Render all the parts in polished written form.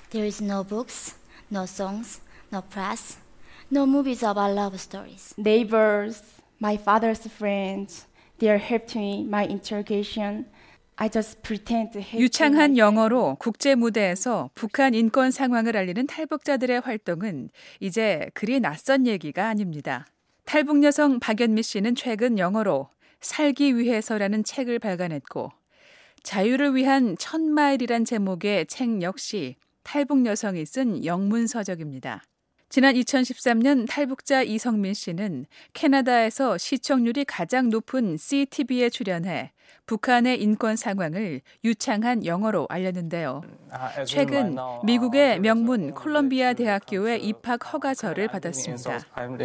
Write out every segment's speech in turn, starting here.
There is no books, no songs, no press, no movies about love stories. Neighbors, my father's friends, they are helping my interrogation. I just pretend to hate 유창한 영어로 국제 무대에서 북한 인권 상황을 알리는 탈북자들의 활동은 이제 그리 낯선 얘기가 아닙니다. 탈북 여성 박연미 씨는 최근 영어로 살기 위해서라는 책을 발간했고 자유를 위한 1000마일이란 제목의 책 역시 탈북 여성이 쓴 영문서적입니다. 지난 2013년 탈북자 이성민 씨는 캐나다에서 시청률이 가장 높은 CTV에 출연해 북한의 인권 상황을 유창한 영어로 알렸는데요. 최근 미국의 명문 콜롬비아 대학교에 입학 허가서를 받았습니다.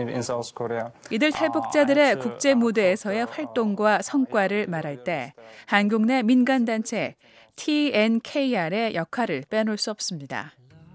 이들 탈북자들의 국제 무대에서의 활동과 성과를 말할 때 한국 내 민간단체 TNKR의 역할을 빼놓을 수 없습니다.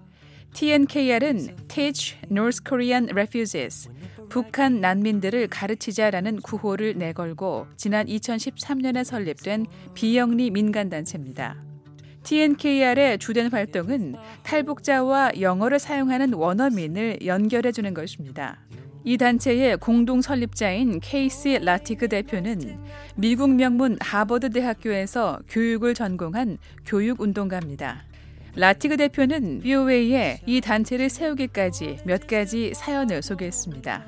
TNKR은 Teach North Korean Refugees, 북한 난민들을 가르치자라는 구호를 내걸고 지난 2013년에 설립된 비영리 민간단체입니다. TNKR의 주된 활동은 탈북자와 영어를 사용하는 원어민을 연결해주는 것입니다. 이 단체의 공동 설립자인 케이시 라티그 대표는 미국 명문 하버드 대학교에서 교육을 전공한 교육운동가입니다. 라티그 대표는 VOA에 이 단체를 세우기까지 몇 가지 사연을 소개했습니다.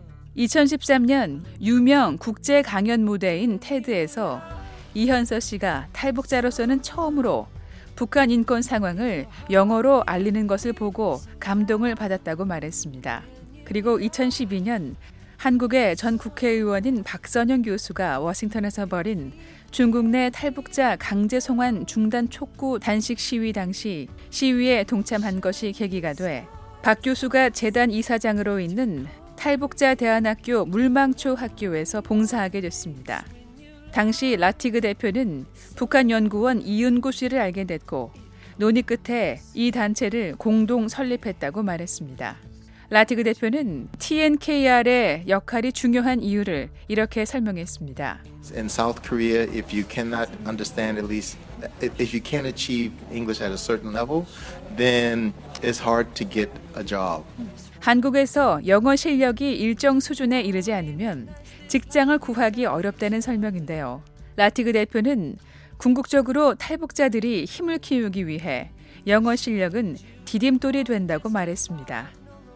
2013년 유명 국제 강연 무대인 테드에서 이현서 씨가 탈북자로서는 처음으로 북한 인권 상황을 영어로 알리는 것을 보고 감동을 받았다고 말했습니다. 그리고 2012년 한국의 전 국회의원인 박선영 교수가 워싱턴에서 벌인 중국 내 탈북자 강제 송환 중단 촉구 단식 시위 당시 시위에 동참한 것이 계기가 돼 박 교수가 재단 이사장으로 있는 탈북자 대안학교 물망초 학교에서 봉사하게 됐습니다. 당시 라티그 대표는 북한 연구원 이은구 씨를 알게 됐고 논의 끝에 이 단체를 공동 설립했다고 말했습니다. 라티그 대표는 TNKR의 역할이 중요한 이유를 이렇게 설명했습니다. In South Korea, if you cannot understand at least, if you can't achieve English at a certain level, then it's hard to get a job. 한국에서 영어 실력이 일정 수준에 이르지 않으면 직장을 구하기 어렵다는 설명인데요. 라티그 대표는 궁극적으로 탈북자들이 힘을 키우기 위해 영어 실력은 디딤돌이 된다고 말했습니다.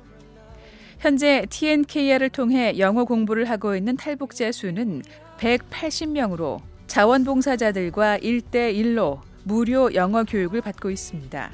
현재 TNKR을 통해 영어 공부를 하고 있는 탈북자 수는 180명으로 자원봉사자들과 1대1로 무료 영어 교육을 받고 있습니다.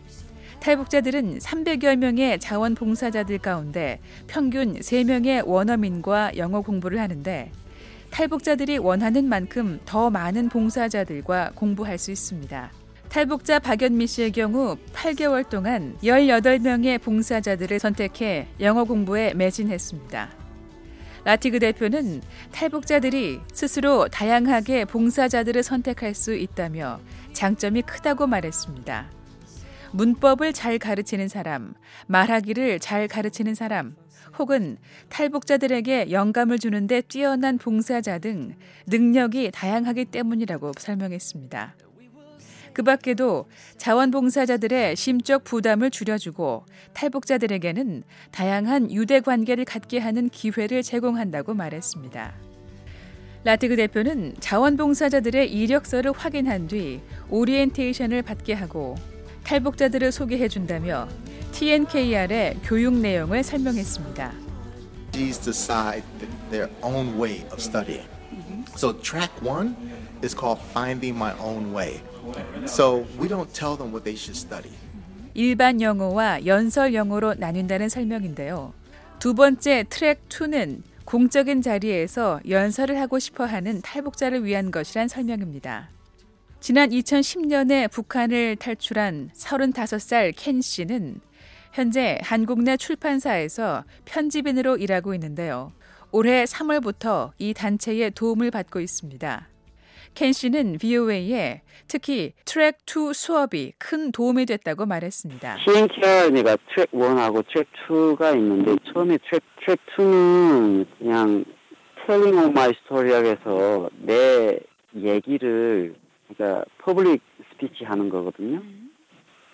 탈북자들은 300여 명의 자원봉사자들 가운데 평균 3명의 원어민과 영어 공부를 하는데 탈북자들이 원하는 만큼 더 많은 봉사자들과 공부할 수 있습니다. 탈북자 박연미 씨의 경우 8개월 동안 18명의 봉사자들을 선택해 영어 공부에 매진했습니다. 라티그 대표는 탈북자들이 스스로 다양하게 봉사자들을 선택할 수 있다며 장점이 크다고 말했습니다. 문법을 잘 가르치는 사람, 말하기를 잘 가르치는 사람, 혹은 탈북자들에게 영감을 주는데 뛰어난 봉사자 등 능력이 다양하기 때문이라고 설명했습니다. 그 밖에도 자원봉사자들의 심적 부담을 줄여주고 탈북자들에게는 다양한 유대 관계를 갖게 하는 기회를 제공한다고 말했습니다. 라티그 대표는 자원봉사자들의 이력서를 확인한 뒤 오리엔테이션을 받게 하고 탈북자들을 소개해준다며 TNKR의 교육 내용을 설명했습니다. These decide their own way of studying. So track 1 is called Finding My Own Way. So we don't tell them what they should study. 일반 영어와 연설 영어로 나뉜다는 설명인데요. 두 번째 트랙 2는 공적인 자리에서 연설을 하고 싶어하는 탈북자를 위한 것이란 설명입니다. 지난 2010년에 북한을 탈출한 35살 켄 씨는 현재 한국 내 출판사에서 편집인으로 일하고 있는데요. 올해 3월부터 이 단체의 도움을 받고 있습니다. 켄 씨는 VOA에 특히 트랙 2 수업이 큰 도움이 됐다고 말했습니다. TNKR가 트랙 1하고 트랙 2가 있는데 처음에 트랙 2는 그냥 Telling of my story라고 해서 내 얘기를 그러니까 퍼블릭 스피치 하는 거거든요.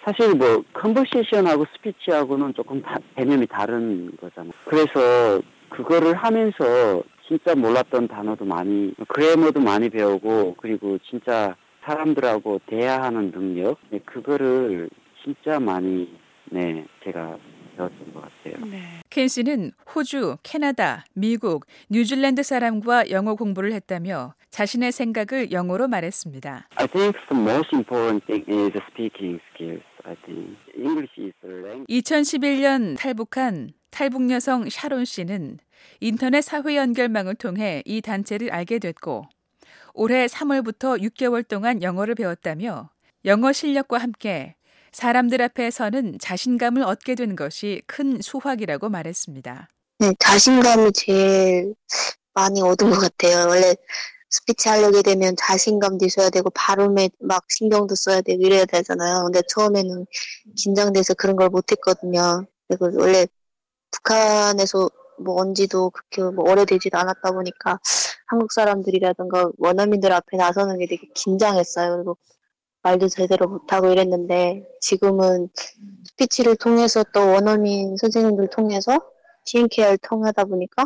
사실 뭐 컨버세이션하고 스피치하고는 조금 개념이 다른 거잖아요. 그래서 그거를 하면서 진짜 몰랐던 단어도 많이, 그래머도 많이 배우고, 그리고 진짜 사람들하고 대화하는 능력, 그거를 진짜 많이 제가 배웠던 것 같아요. 켄 씨는 호주, 캐나다, 미국, 뉴질랜드 사람과 영어 공부를 했다며 자신의 생각을 영어로 말했습니다. I think the most important thing is speaking skills. I think English is the language. 2011년 탈북한 탈북 여성 샤론 씨는 인터넷 사회 연결망을 통해 이 단체를 알게 됐고 올해 3월부터 6개월 동안 영어를 배웠다며 영어 실력과 함께 사람들 앞에 서는 자신감을 얻게 된 것이 큰 수확이라고 말했습니다. 네, 자신감이 제일 많이 얻은 것 같아요. 원래 스피치 하려게 되면 자신감도 있어야 되고 발음에 막 신경도 써야 되고 이래야 되잖아요. 근데 처음에는 긴장돼서 그런 걸 못했거든요. 그리고 원래 북한에서 뭐 온지도 그렇게 뭐 오래되지도 않았다 보니까 한국 사람들이라든가 원어민들 앞에 나서는 게 되게 긴장했어요. 그리고 말도 제대로 못하고 이랬는데 지금은 스피치를 통해서 또 원어민 선생님들 통해서 TNK를 통하다 보니까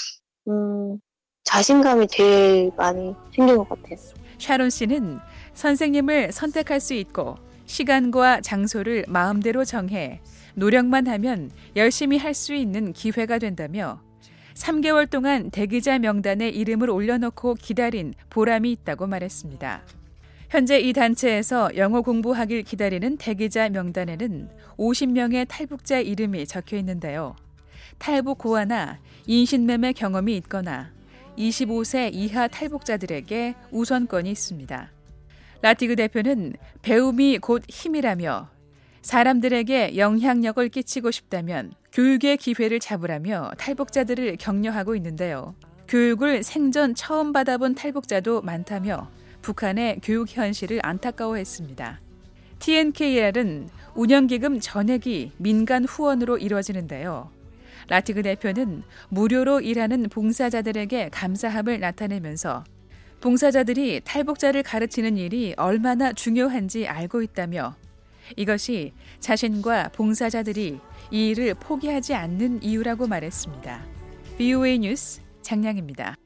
자신감이 제일 많이 생긴 것 같아요. 샤론 씨는 선생님을 선택할 수 있고 시간과 장소를 마음대로 정해 노력만 하면 열심히 할 수 있는 기회가 된다며 3개월 동안 대기자 명단에 이름을 올려놓고 기다린 보람이 있다고 말했습니다. 현재 이 단체에서 영어 공부하길 기다리는 대기자 명단에는 50명의 탈북자 이름이 적혀 있는데요. 탈북 고아나 인신매매 경험이 있거나 25세 이하 탈북자들에게 우선권이 있습니다. 라티그 대표는 배움이 곧 힘이라며 사람들에게 영향력을 끼치고 싶다면 교육의 기회를 잡으라며 탈북자들을 격려하고 있는데요. 교육을 생전 처음 받아본 탈북자도 많다며 북한의 교육 현실을 안타까워했습니다. TNKR은 운영기금 전액이 민간 후원으로 이루어지는데요. 라티그 대표는 무료로 일하는 봉사자들에게 감사함을 나타내면서 봉사자들이 탈북자를 가르치는 일이 얼마나 중요한지 알고 있다며 이것이 자신과 봉사자들이 이 일을 포기하지 않는 이유라고 말했습니다. VOA 뉴스 장량입니다.